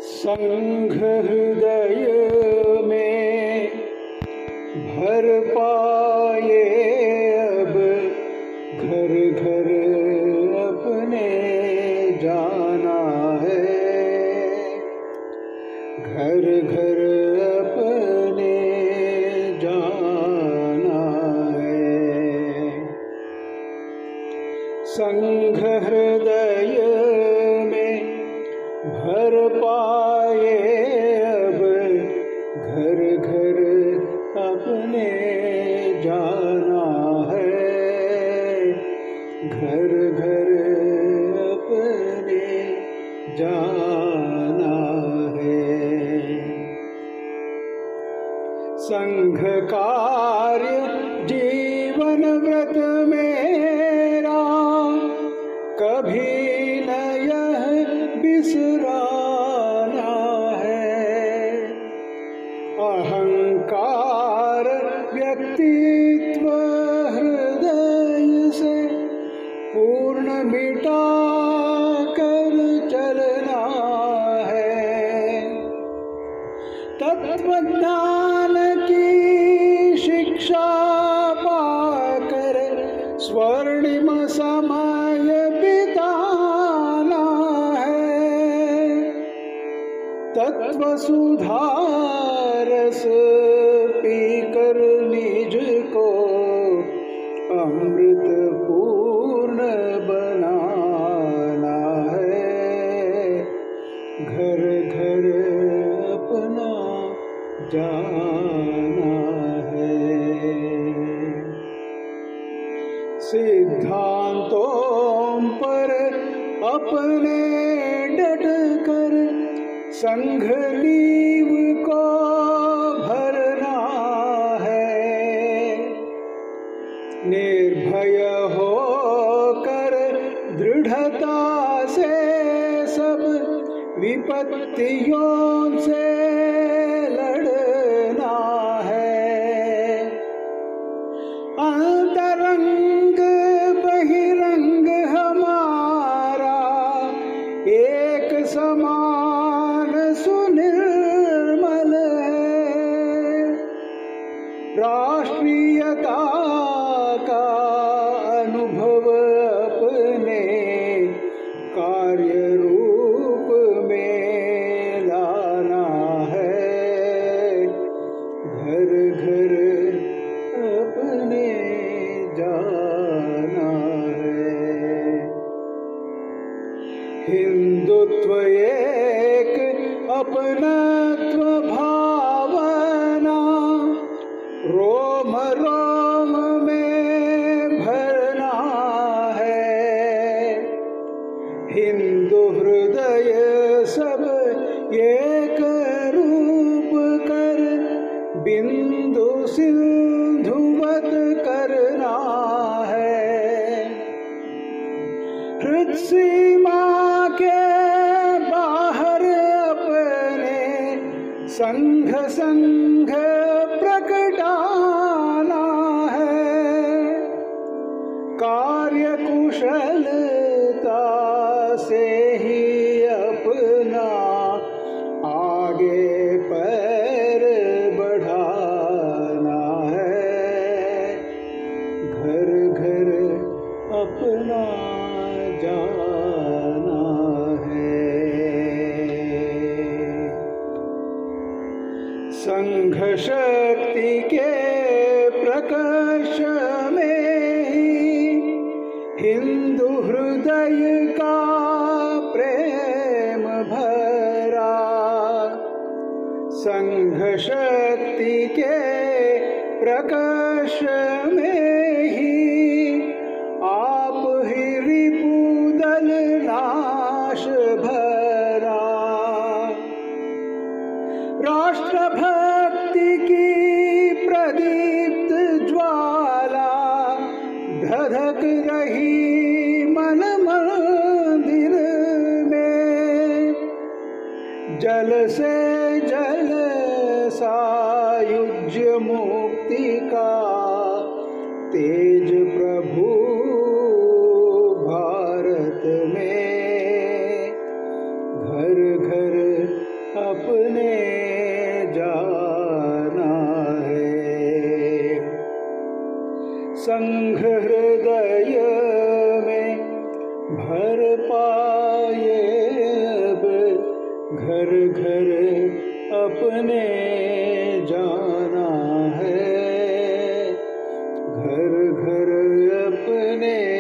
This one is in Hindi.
संघ हृदय में भर पाए अब घर घर अपने जाना है, घर घर अपने जाना है। संघ हृदय में भर पाए अब घर घर अपने जाना है, घर घर अपने जाना है। संघ कार्य जीवन व्रत मेरा कभी न यह बिसराना है। अहंकार व्यक्तित्व हृदय से पूर्ण मिटा कर चलना है। तत्वज्ञान की शिक्षा पाकर स्वर्णिम समय बिताना है। तत्व सुधारस पीकर निज को अमृत पूर्ण बनाना है, घर घर अपना जाना है। सिद्धांतों पर अपने डट कर संघ नींव को भरना है। निर्भय होकर दृढ़ता से सब विपत्तियों से लड़ना है। अंतरंग बहिरंग हमारा एक समान सुनिर्मल है। राष्ट्रीयता का अनुभव अपने कार्य रूप में लाना है, घर घर अपने जाना है। हिंदुत्व एक अपनत्व भावना रोम रोम में भरना है। हिंदू हृदय सब एक रूप कर बिंदु सिंधुवत करना है। हृदय सीमा के बाहर अपने संघ संघ प्रकटाना है। कार्य कुशलता से ही अपना आगे पैर बढ़ाना है, घर घर अपना जाना है। संघ शक्ति के प्रकाश में ही हिंदू हृदय का प्रेम भरा। संघ शक्ति के प्रकाश में ही आप ही रिपुदल नाश भरा। राष्ट्रभक्ति की प्रदीप्त ज्वाला धधक रही मन मंदिर में। जल से जल सायुज्य मुक्ति का तेज प्रभु भारत में घर घर अपने जाना है। संघ हृदय में भर पाए अब घर घर अपने जाना है, घर घर अपने